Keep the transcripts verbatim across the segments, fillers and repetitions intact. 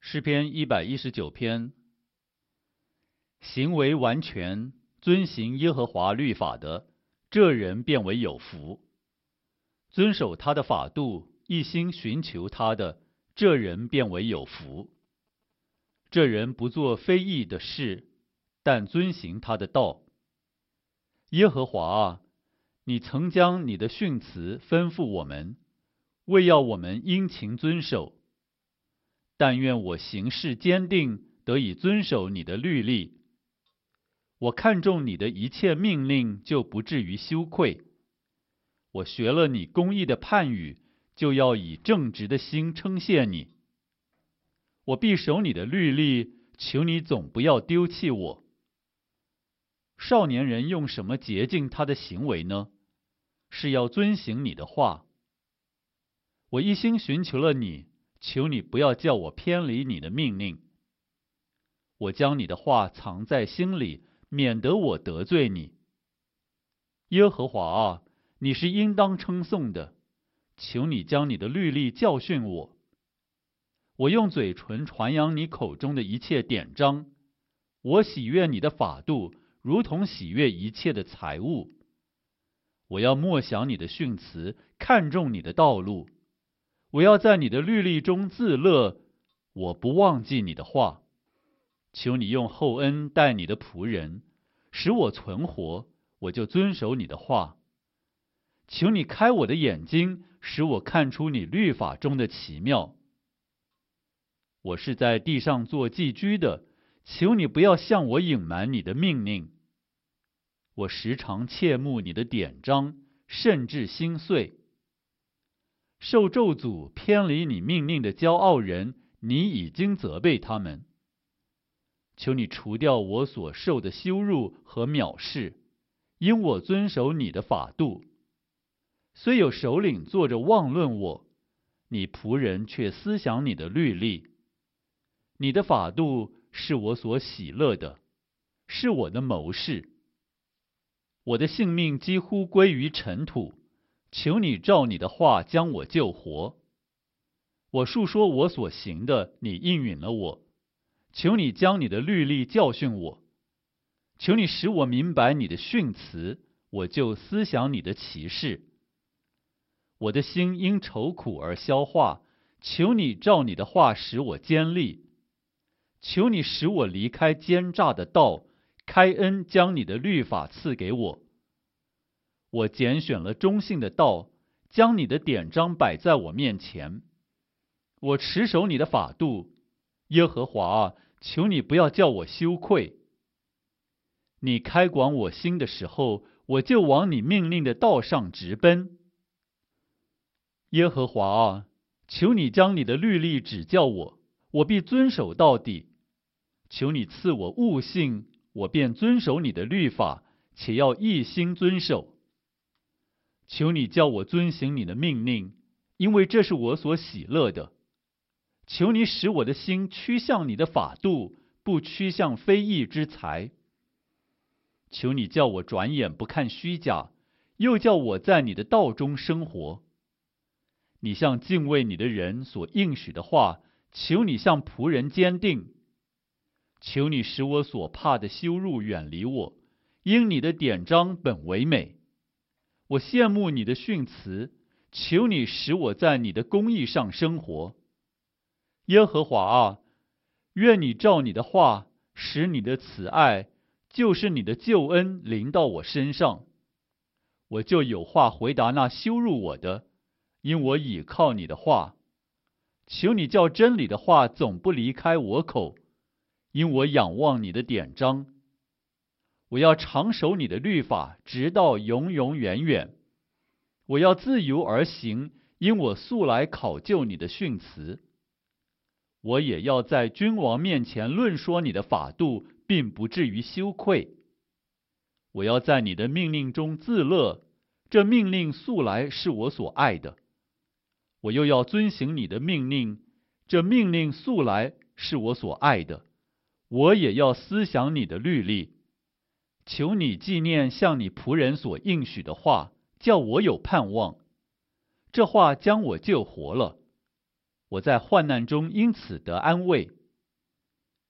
诗篇一百一十九篇，行为完全，遵行耶和华律法的，这人便为有福。遵守他的法度，一心寻求他的，这人便为有福。这人不做非义的事，但遵行他的道。耶和华啊，你曾将你的训词吩咐我们，为要我们殷勤遵守。但愿我行事坚定，得以遵守你的律例。我看重你的一切命令，就不至于羞愧。我学了你公义的判语，就要以正直的心称谢你。我必守你的律例，求你总不要丢弃我。少年人用什么洁净他的行为呢？是要遵行你的话。我一心寻求了你，求你不要叫我偏离你的命令。我将你的话藏在心里，免得我得罪你。耶和华啊，你是应当称颂的，求你将你的律例教训我。我用嘴唇传扬你口中的一切典章，我喜悦你的法度，如同喜悦一切的财物。我要默想你的训词，看重你的道路。我要在你的律例中自乐，我不忘记你的话。求你用厚恩待你的仆人，使我存活，我就遵守你的话。求你开我的眼睛，使我看出你律法中的奇妙。我是在地上做寄居的，求你不要向我隐瞒你的命令。我时常切慕你的典章，甚至心碎。受咒诅偏离你命令的骄傲人，你已经责备他们。求你除掉我所受的羞辱和藐视，因我遵守你的法度。虽有首领坐着妄论我，你仆人却思想你的律例。你的法度是我所喜乐的，是我的谋士。我的性命几乎归于尘土，求你照你的话将我救活。我述说我所行的，你应允了我。求你将你的律例教训我。求你使我明白你的训词，我就思想你的奇事。我的心因愁苦而消化，求你照你的话使我坚立。求你使我离开奸诈的道，开恩将你的律法赐给我。我拣选了忠信的道，将你的典章摆在我面前。我持守你的法度，耶和华啊，求你不要叫我羞愧。你开广我心的时候，我就往你命令的道上直奔。耶和华啊，求你将你的律例指教我，我必遵守到底。求你赐我悟性，我便遵守你的律法，且要一心遵守。求你叫我遵行你的命令，因为这是我所喜乐的。求你使我的心趋向你的法度，不趋向非义之财。求你叫我转眼不看虚假，又叫我在你的道中生活。你向敬畏你的人所应许的话，求你向仆人坚定。求你使我所怕的羞辱远离我，因你的典章本为美。我羡慕你的训词，求你使我在你的公义上生活。耶和华啊，愿你照你的话，使你的慈爱，就是你的救恩临到我身上。我就有话回答那羞辱我的，因我倚靠你的话。求你叫真理的话总不离开我口，因我仰望你的典章。我要常守你的律法，直到永永远远。我要自由而行，因我素来考究你的训词。我也要在君王面前论说你的法度，并不至于羞愧。我要在你的命令中自乐，这命令素来是我所爱的。我又要遵行你的命令，这命令素来是我所爱的。我也要思想你的律例。求你纪念向你仆人所应许的话，叫我有盼望。这话将我救活了。我在患难中因此得安慰。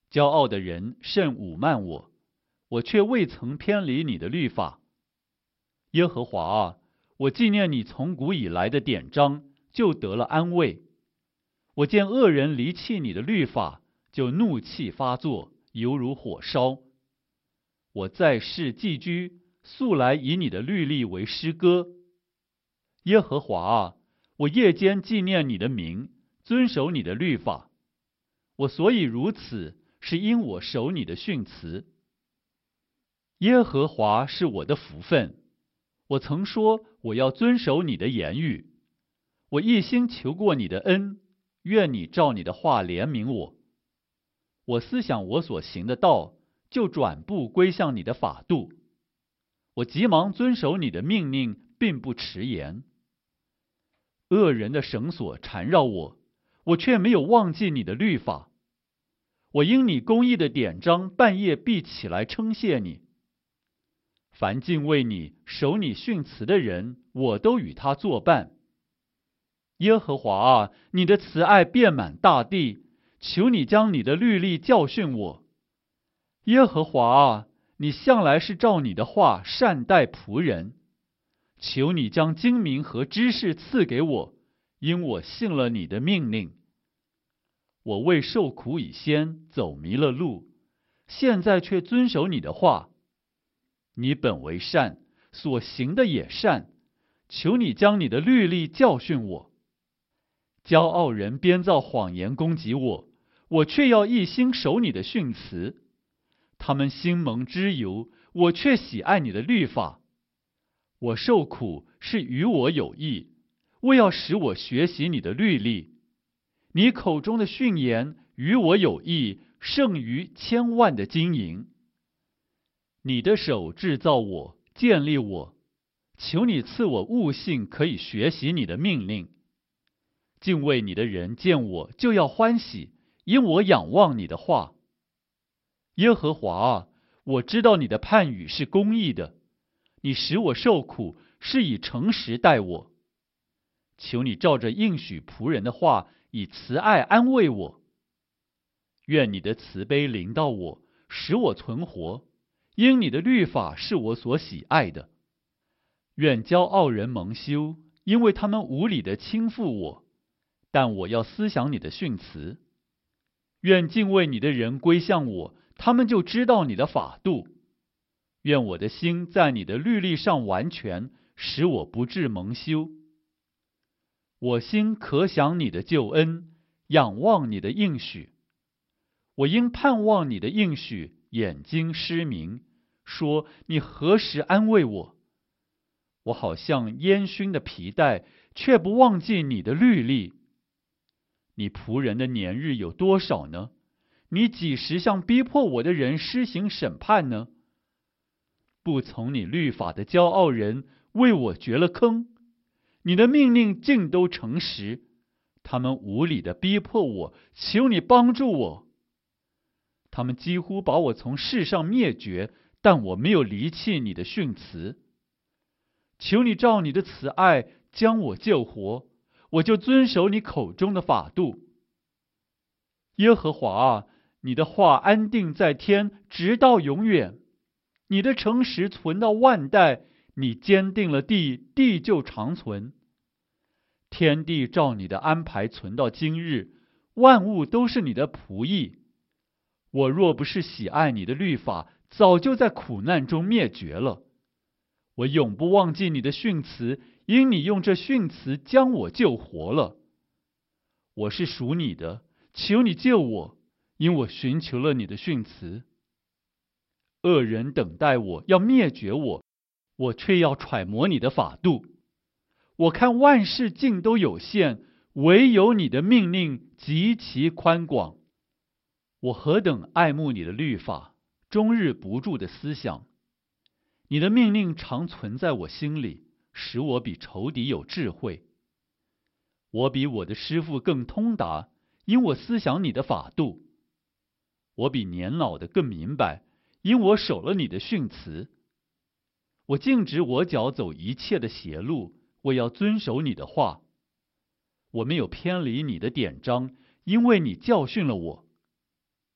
骄傲的人甚侮慢我，我却未曾偏离你的律法。耶和华啊，我纪念你从古以来的典章，就得了安慰。我见恶人离弃你的律法，就怒气发作，犹如火烧。我在世寄居，素来以你的律例为诗歌。耶和华啊，我夜间纪念你的名，遵守你的律法。我所以如此，是因我守你的训词。耶和华是我的福分，我曾说我要遵守你的言语。我一心求过你的恩，愿你照你的话怜悯我。我思想我所行的道，就转步归向你的法度。我急忙遵守你的命令，并不迟延。恶人的绳索缠绕我，我却没有忘记你的律法。我因你公义的典章，半夜必起来称谢你。凡敬畏你、守你训词的人，我都与他作伴。耶和华啊，你的慈爱遍满大地，求你将你的律例教训我。耶和华啊，你向来是照你的话善待仆人，求你将精明和知识赐给我，因我信了你的命令。我为受苦以先走迷了路，现在却遵守你的话。你本为善，所行的也善，求你将你的律例教训我。骄傲人编造谎言攻击我，我却要一心守你的训词。他们心蒙脂油，我却喜爱你的律法。我受苦是与我有益，为要使我学习你的律例。你口中的训言与我有益，胜于千万的金银。你的手制造我，建立我，求你赐我悟性，可以学习你的命令。敬畏你的人见我就要欢喜，因我仰望你的话。耶和华啊，我知道你的判语是公义的，你使我受苦，是以诚实待我。求你照着应许仆人的话，以慈爱安慰我。愿你的慈悲临到我，使我存活，因你的律法是我所喜爱的。愿骄傲人蒙羞，因为他们无理的轻负我，但我要思想你的训词。愿敬畏你的人归向我，他们就知道你的法度。愿我的心在你的律例上完全，使我不致蒙羞。我心可想你的救恩，仰望你的应许。我因盼望你的应许，眼睛失明，说你何时安慰我？我好像烟熏的皮带，却不忘记你的律例。你仆人的年日有多少呢？你几时向逼迫我的人施行审判呢？不从你律法的骄傲人为我掘了坑，你的命令尽都诚实，他们无理的逼迫我，求你帮助我。他们几乎把我从世上灭绝，但我没有离弃你的训词。求你照你的慈爱将我救活，我就遵守你口中的法度。耶和华啊，你的话安定在天，直到永远。你的诚实存到万代，你坚定了地，地就长存。天地照你的安排存到今日，万物都是你的仆役。我若不是喜爱你的律法，早就在苦难中灭绝了。我永不忘记你的训词，因你用这训词将我救活了。我是属你的，求你救我，因我寻求了你的训词。恶人等待我，要灭绝我，我却要揣摩你的法度。我看万事尽都有限，唯有你的命令极其宽广。我何等爱慕你的律法，终日不住的思想。你的命令常存在我心里，使我比仇敌有智慧。我比我的师傅更通达，因我思想你的法度。我比年老的更明白，因我守了你的训词。我禁止我脚走一切的邪路，我要遵守你的话。我没有偏离你的典章，因为你教训了我。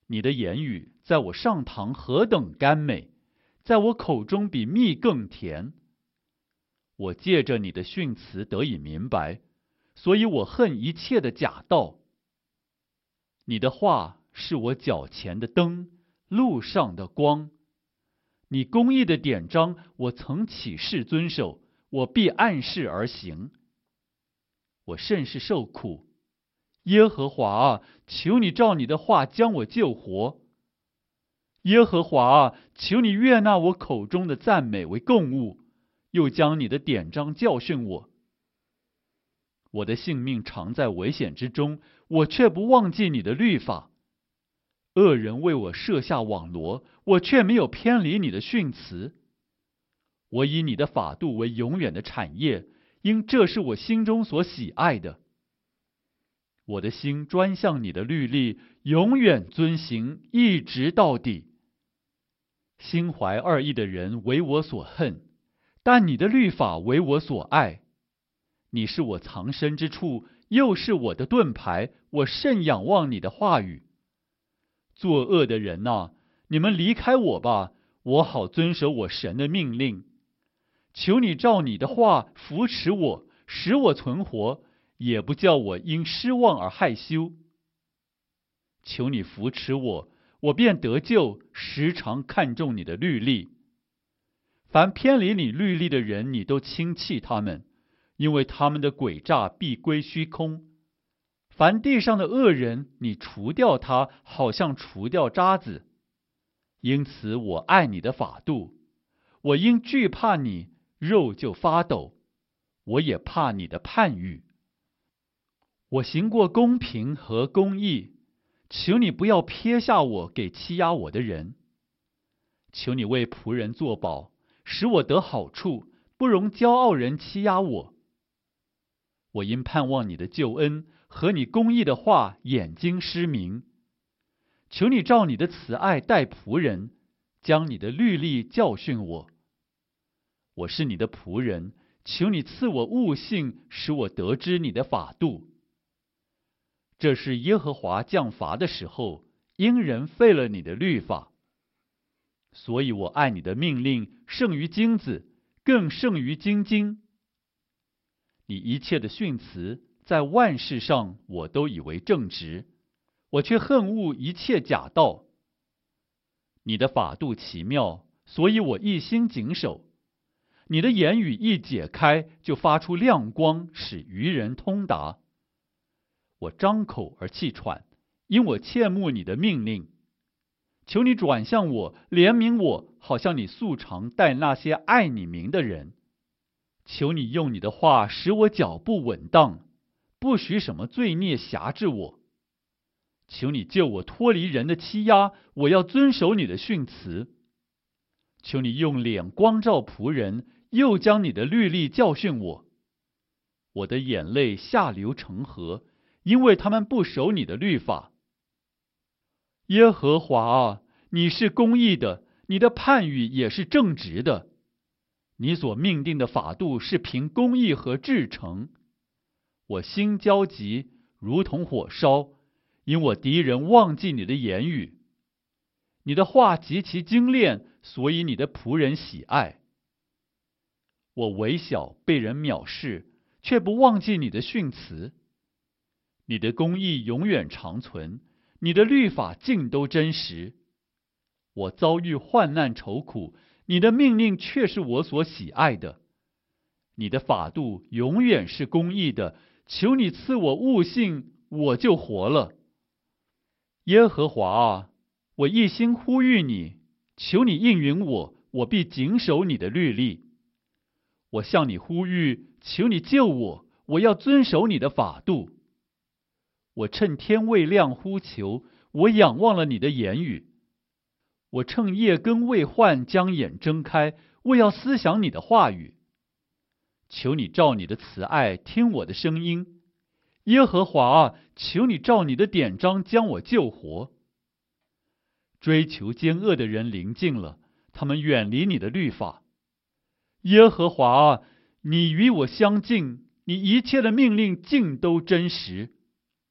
你的言语在我上膛何等甘美，在我口中比蜜更甜。我借着你的训词得以明白，所以我恨一切的假道。你的话是我脚前的灯，路上的光。你公义的典章，我曾起誓遵守，我必按事而行。我甚是受苦，耶和华啊，求你照你的话将我救活。耶和华啊，求你悦纳我口中的赞美为供物，又将你的典章教训我。我的性命常在危险之中，我却不忘记你的律法。恶人为我设下网罗，我却没有偏离你的训词。我以你的法度为永远的产业，因这是我心中所喜爱的。我的心专向你的律例，永远遵行，一直到底。心怀二意的人为我所恨，但你的律法为我所爱。你是我藏身之处，又是我的盾牌，我甚仰望你的话语。作恶的人哪，你们离开我吧，我好遵守我神的命令。求你照你的话扶持我，使我存活，也不叫我因失望而害羞。求你扶持我，我便得救，时常看重你的律例。凡偏离你律例的人，你都轻弃他们，因为他们的诡诈必归虚空。凡地上的恶人，你除掉他，好像除掉渣子。因此我爱你的法度，我因惧怕你，肉就发抖。我也怕你的判语。我行过公平和公义，求你不要撇下我给欺压我的人。求你为仆人作保，使我得好处，不容骄傲人欺压我。我因盼望你的救恩和你公义的话，眼睛失明。求你照你的慈爱待仆人，将你的律例教训我。我是你的仆人，求你赐我悟性，使我得知你的法度。这是耶和华降罚的时候，因人废了你的律法。所以我爱你的命令胜于金子，更胜于金金。你一切的训词，在万事上我都以为正直，我却恨恶一切假道。你的法度奇妙，所以我一心谨守。你的言语一解开，就发出亮光，使愚人通达。我张口而气喘，因我切慕你的命令。求你转向我，怜悯我，好像你素常待那些爱你名的人。求你用你的话使我脚步稳当，不许什么罪孽辖制我。求你救我脱离人的欺压，我要遵守你的训词。求你用脸光照仆人，又将你的律例教训我。我的眼泪下流成河，因为他们不守你的律法。耶和华啊，你是公义的，你的判语也是正直的。你所命定的法度是凭公义和至诚。我心焦急，如同火烧，因我敌人忘记你的言语。你的话极其精炼，所以你的仆人喜爱。我微小，被人藐视，却不忘记你的训词。你的公义永远长存，你的律法尽都真实。我遭遇患难愁苦，你的命令却是我所喜爱的。你的法度永远是公义的，求你赐我悟性，我就活了。耶和华啊，我一心呼吁你，求你应允我，我必谨守你的律例。我向你呼吁，求你救我，我要遵守你的法度。我趁天未亮呼求，我仰望了你的言语。我趁夜更未换，将眼睁开，为要思想你的话语。求你照你的慈爱听我的声音，耶和华啊，求你照你的典章将我救活。追求奸恶的人临近了，他们远离你的律法。耶和华啊，你与我相近，你一切的命令尽都真实。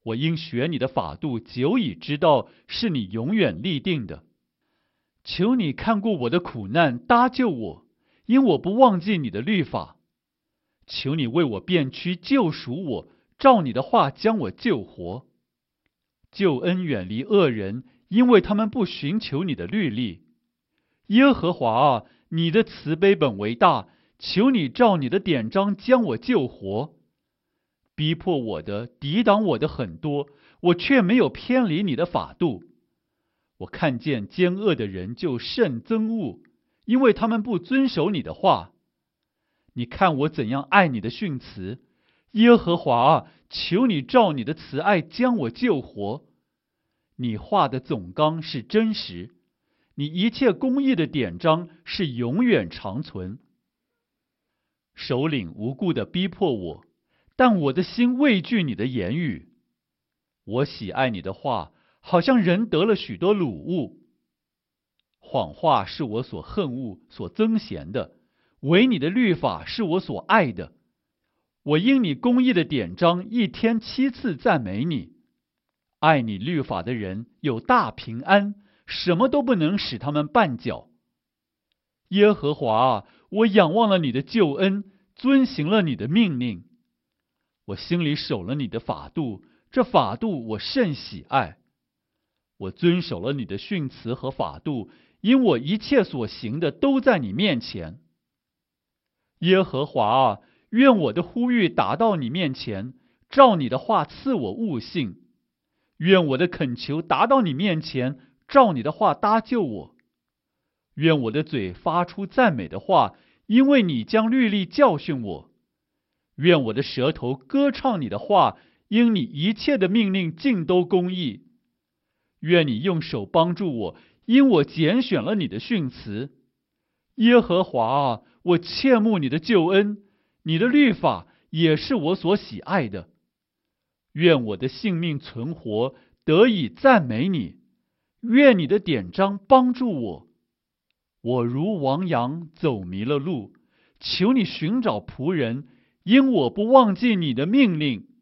我因学你的法度，久已知道是你永远立定的。求你看顾我的苦难，搭救我，因我不忘记你的律法。求你为我辩屈，救赎我，照你的话将我救活。救恩远离恶人，因为他们不寻求你的律例。耶和华啊，你的慈悲本为大，求你照你的典章将我救活。逼迫我的、抵挡我的很多，我却没有偏离你的法度。我看见奸恶的人就甚憎恶，因为他们不遵守你的话。你看我怎样爱你的训词，耶和华啊，求你照你的慈爱将我救活。你话的总纲是真实，你一切公义的典章是永远长存。首领无故的逼迫我，但我的心畏惧你的言语。我喜爱你的话，好像人得了许多掳物。谎话是我所恨恶、所憎嫌的，唯你的律法是我所爱的。我因你公义的典章，一天七次赞美你。爱你律法的人有大平安，什么都不能使他们绊脚。耶和华啊，我仰望了你的救恩，遵行了你的命令。我心里守了你的法度，这法度我甚喜爱。我遵守了你的训词和法度，因我一切所行的都在你面前。耶和华啊，愿我的呼吁达到你面前，照你的话赐我悟性。愿我的恳求达到你面前，照你的话搭救我。愿我的嘴发出赞美的话，因为你将律例教训我。愿我的舌头歌唱你的话，因你一切的命令尽都公义。愿你用手帮助我，因我拣选了你的训词。耶和华啊，我切慕你的救恩，你的律法也是我所喜爱的。愿我的性命存活，得以赞美你。愿你的典章帮助我。我如亡羊走迷了路，求你寻找仆人，因我不忘记你的命令。